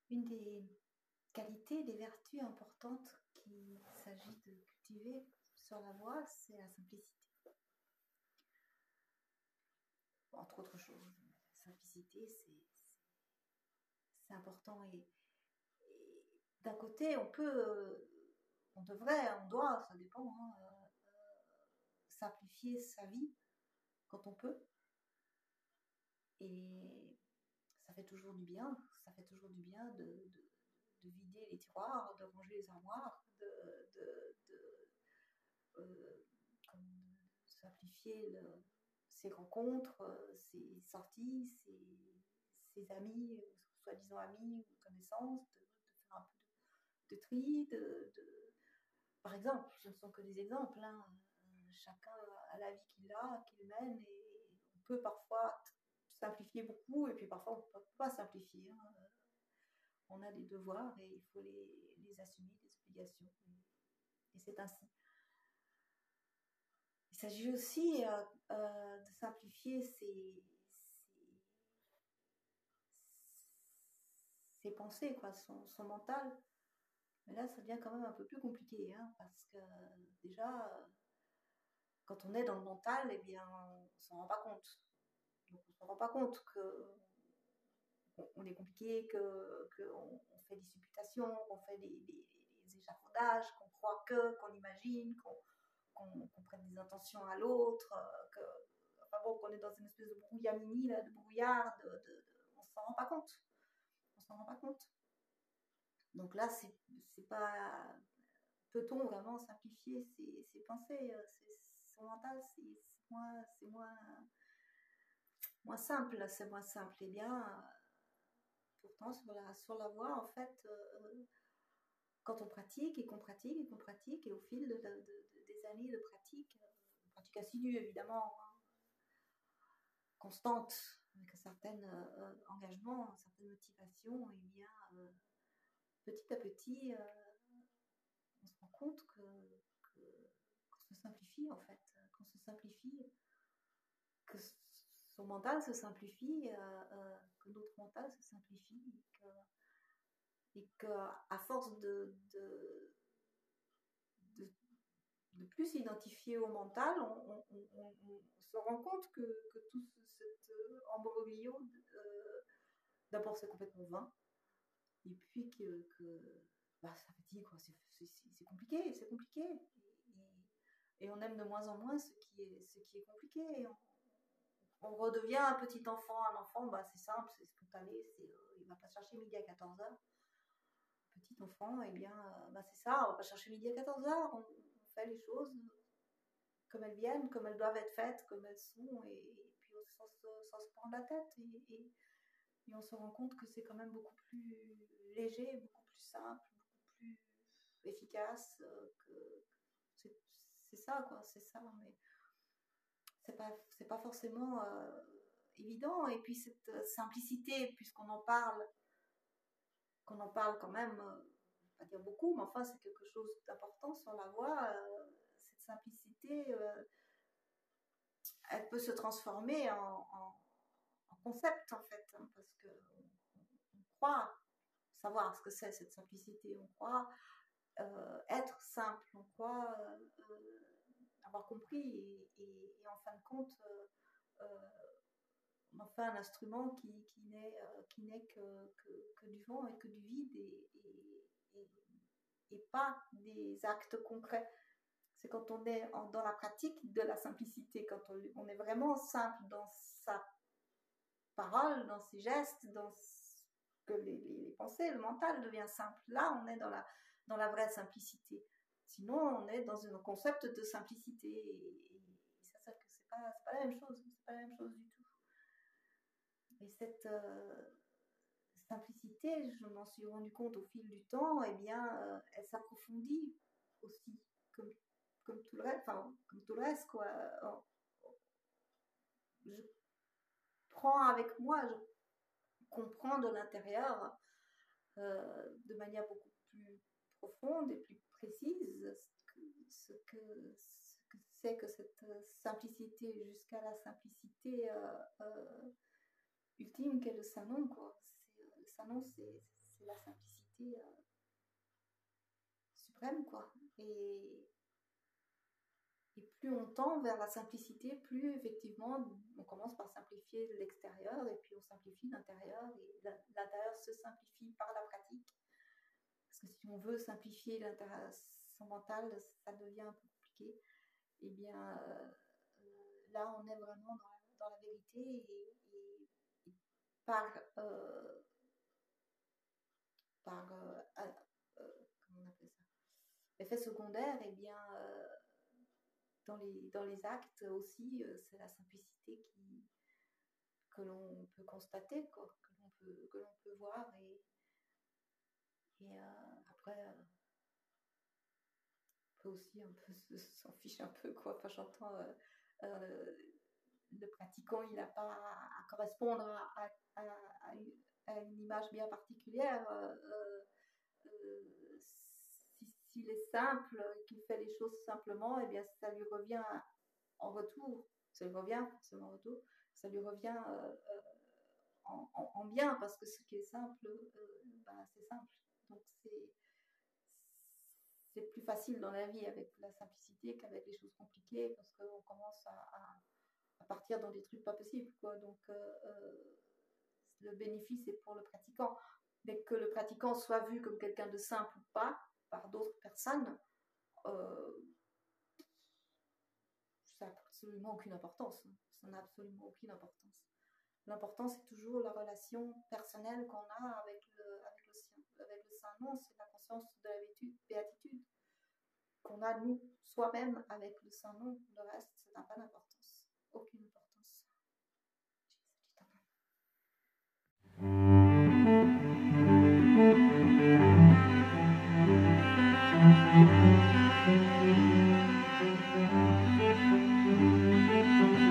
Une des qualités, des vertus importantes qu'il s'agit de cultiver sur la voie, c'est la simplicité. Entre autres choses, la simplicité, c'est important. Et d'un côté, on devrait, on doit, ça dépend, simplifier sa vie quand on peut. Et ça fait toujours du bien. Ça fait toujours du bien de vider les tiroirs, de ranger les armoires, de simplifier ses rencontres, ses sorties, ses amis, soi-disant amis ou connaissances, de faire un peu de tri. Par exemple, ce ne sont que des exemples, hein. Chacun a la vie qu'il mène, et on peut parfois simplifier beaucoup, et puis parfois on ne peut pas simplifier, hein. On a des devoirs et il faut les assumer, des obligations, et c'est ainsi. Il s'agit aussi de simplifier ses pensées, quoi, son mental. Mais là, ça devient quand même un peu plus compliqué, hein, parce que déjà, quand on est dans le mental, eh bien, on ne s'en rend pas compte. Donc, on ne se rend pas compte qu'on est compliqué, qu'on fait des supputations, qu'on fait des échafaudages, qu'on croit qu'on imagine, qu'on prenne des intentions à l'autre, qu'on est dans une espèce de brouillamini, là, de brouillard, on s'en rend pas compte. On s'en rend pas compte. Donc là, c'est pas... Peut-on vraiment simplifier ses pensées, son mental, c'est moins simple, c'est moins simple. Eh bien, pourtant, sur la voie, en fait, quand on pratique et qu'on pratique et qu'on pratique, et au fil des années de pratique assidue évidemment, hein, constante, avec un certain engagement, une certaine motivation, et bien petit à petit, on se rend compte qu'on se simplifie, en fait, qu'on se simplifie, que son mental se simplifie, que notre mental se simplifie, et qu'à force de plus s'identifier au mental, on se rend compte que tout cet embroglio, d'abord c'est complètement vain, et puis ça fatigue, quoi. C'est compliqué, et on aime de moins en moins ce qui est compliqué. Et on redevient un petit enfant. Un enfant, c'est simple, c'est spontané, il va pas chercher midi à 14h. Petit enfant, eh bien, c'est ça, on va pas chercher midi à 14h, on fait les choses comme elles viennent, comme elles doivent être faites, comme elles sont, et puis sans se prendre la tête, et on se rend compte que c'est quand même beaucoup plus léger, beaucoup plus simple, beaucoup plus efficace, que c'est ça, quoi, c'est ça, mais c'est pas forcément évident. Et puis cette simplicité, puisqu'on en parle quand même, je vais pas dire beaucoup, mais enfin c'est quelque chose d'important sur la voie, cette simplicité, elle peut se transformer en concept, en fait, hein, parce qu'on croit savoir ce que c'est cette simplicité, on croit être simple, on croit avoir compris, et en fin de compte, on en fait un instrument qui n'est que du vent et que du vide, et pas des actes concrets. C'est quand on est dans la pratique de la simplicité, quand on est vraiment simple dans sa parole, dans ses gestes, dans que les pensées, le mental devient simple. Là, on est dans la vraie simplicité. Sinon, on est dans un concept de simplicité, et ça c'est pas la même chose. C'est pas la même chose du tout. Et cette simplicité, je m'en suis rendu compte au fil du temps, eh bien, elle s'approfondit aussi, comme tout le reste, enfin, comme tout le reste, quoi. Je prends avec moi, je comprends de l'intérieur, de manière beaucoup plus profonde et plus précise, ce que c'est que cette simplicité, jusqu'à la simplicité ultime qu'est le Sanon, quoi. Le Sanon, c'est c'est la simplicité suprême, quoi. Et plus on tend vers la simplicité, plus effectivement on commence par simplifier l'extérieur et puis on simplifie l'intérieur et l'intérieur se simplifie par la pratique. Parce que si on veut simplifier son mental, ça devient un peu compliqué. Et bien là, on est vraiment dans la vérité et par comment on appelle ça, effet secondaire, et bien dans les actes aussi, c'est la simplicité que l'on peut constater, quoi, que l'on peut voir et après on peut aussi un peu s'en fiche un peu, quoi. Enfin, j'entends le pratiquant, il n'a pas à correspondre à une image bien particulière. S'il est simple, qu'il fait les choses simplement, et bien ça lui revient en retour. Ça lui revient forcément en retour. Ça lui revient en bien, parce que ce qui est simple, ben, c'est simple. Donc c'est plus facile dans la vie avec la simplicité qu'avec les choses compliquées, parce qu'on commence à partir dans des trucs pas possibles, quoi. Donc le bénéfice est pour le pratiquant, mais que le pratiquant soit vu comme quelqu'un de simple ou pas par d'autres personnes, ça n'a absolument aucune importance. Ça n'a absolument aucune importance. L'important, c'est toujours la relation personnelle qu'on a avec le Saint-Nom, c'est la conscience de la béatitude qu'on a, nous, soi-même, avec le Saint-Nom. Le reste, ça n'a pas d'importance. Aucune importance. Thank you.